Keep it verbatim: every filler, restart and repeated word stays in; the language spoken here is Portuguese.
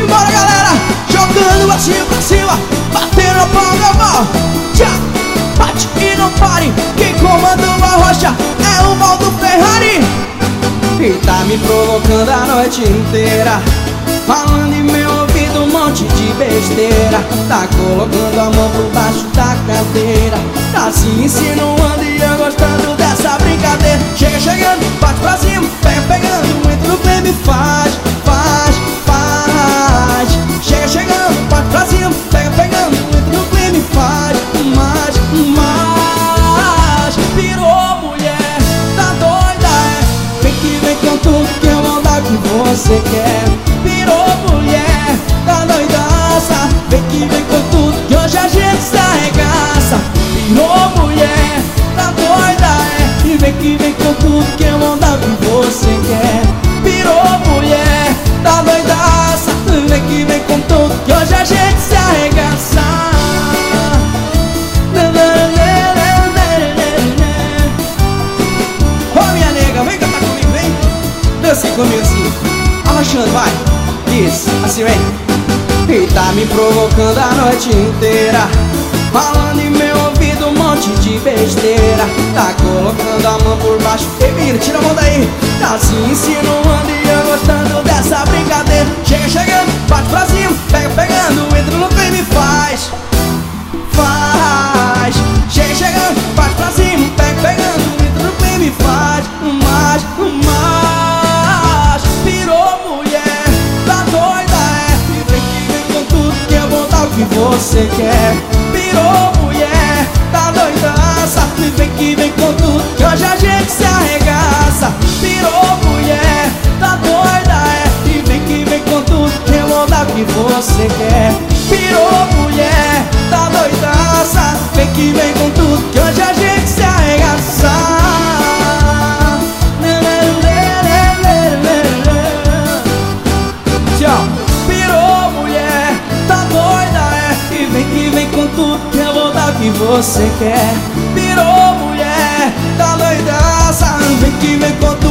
Simbora, galera, jogando o bracinho pra cima, batendo a palma, mão. Tchau, bate e não pare. Quem comanda a rocha é o Valdo Ferrari. E tá me provocando a noite inteira, falando em meu ouvido um monte de besteira. Tá colocando a mão por baixo da cadeira, tá se insinuando e eu gostando dessa brincadeira. Chega chegando, bate pra cima, pega pegando, entra no clima e faz, faz, faz. Chega chegando, bate pra cima, pega pegando, entra no clima e faz, mais, mais. Virou mulher, tá doida, é? Vem que vem com tudo que eu vou dar o que você quer. Virou mulher, tá doidaça, vem que vem com tudo que hoje a gente se arregaça. Virou mulher, tá doida, é? E vem que vem com tudo que eu vou dar o que você quer. Virou mulher, tá doidaça, vem que vem com tudo que hoje a gente se arregaça. Ô minha nega, vem cantar comigo, vem. Dança comigo assim, arrochando, vai. Isso, assim vem. E tá me provocando a noite inteira, falando em meu ouvido um monte de besteira. Tá colocando a mão por baixo. Ei, menina, tira a mão daí. Tá se insinuando e eu gostando dessa brincadeira. Chega chegando, bate pra cima, pega pegando, entra no clima e faz, faz. Chega chegando, bate pra cima, pega pegando, entra no clima e faz, mais, mais. Virou mulher, tá doida, é? E vem que vem com tudo que eu vou dar o que você quer. Virou mulher, tá doidaça, e vem que vem com tudo que hoje a gente se arregaça. Virou mulher, tá doida, é? E vem que vem com tudo que eu vou dar o que você quer. Virou mulher, tá doidaça, vem que vem com tudo que hoje a gente se arregaça. Virou mulher, tá doida, é? E vem que vem com tudo que eu vou dar o que você quer. Virou mulher, tá doidaça, vem que vem com tudo